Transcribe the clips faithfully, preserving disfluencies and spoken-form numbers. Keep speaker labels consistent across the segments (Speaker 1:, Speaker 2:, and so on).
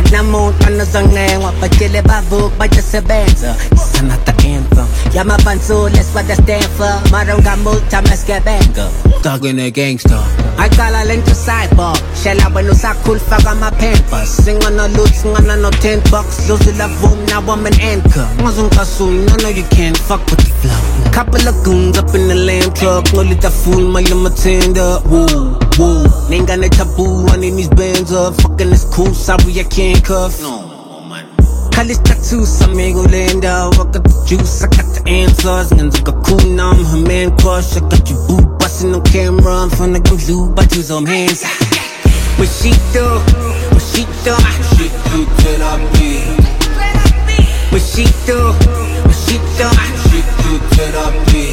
Speaker 1: namuntu anozonengwa batshele bavuka bajasebenza isana the anthem yamabanzula is what I stand for mara ungamutha maskebenga talking a gangster aqala lento cyber shela wena usakhulu faka ama-pampers singana loot singana no ten bucks lozula voom now I'm an anchor ngazongikasuni no no you can't fuck with the flow couple of goons up in the lamb truck ngolita fool my limo tender woo woo ningane taboo running these bands up fucking is cool sorry I can't cuff no call this tattoos amigo linda I got the juice I got the answers ngenzuka cool now I'm her man crush I got you boo busting on camera I'm finna go blue but use them hands what she do what she do
Speaker 2: she do therapy
Speaker 1: what she do what she do
Speaker 2: she do therapy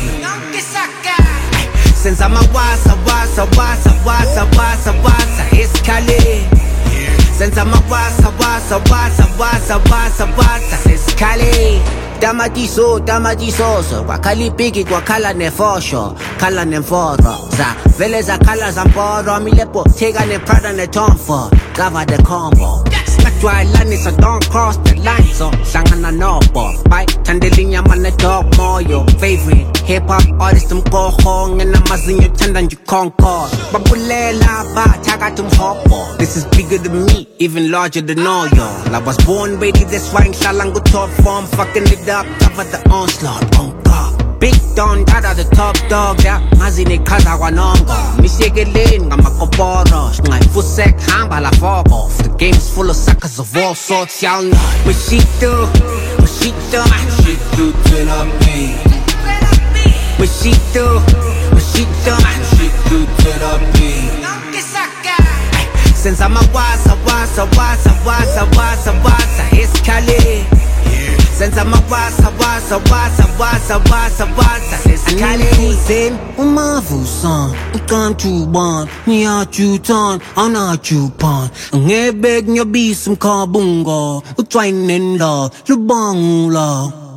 Speaker 1: senza mawasa wasa wasa wasa wasa wasa iskale senza mawasa wasa wasa wasa wasa wasa iskale damadiso damadisoso kwakalipiki kwakhala nefosho khala nemforo za vele zakhala zamporo milepo theka neprada netom Ford cover the combo Dry line so don't cross the line so hlangana nobo bye thandelinya mane dog more your favorite hip hop artist umgoho ngenamazinyo thanda nje concord babulela bathakathi umhobo this is bigger than me even larger than all y'all I was born ready that's why ngihlala ngu top form fucking it up cover the onslaught on God Big Don, dada the top dog, yeah. Mazine kaza wanongo. Mishegelin, ngamakoporo. Shngai fusek, hamba la fogo. The game's full of suckers of all sorts, y'all know. What she do, what she do,
Speaker 2: she do therapy.
Speaker 1: What she do, what she do,
Speaker 2: she do therapy.
Speaker 1: Senza mawasa, wasa, wasa, wasa, wasa, wasa, iskale. Senza mawasa, wasa, wasa, wasa, wasa, wasa, iskale. Zen, umavusan, ukantuban, niyachutan, anachupan. Ngebeg nyobisum kabungo, utwainenda, lubangula.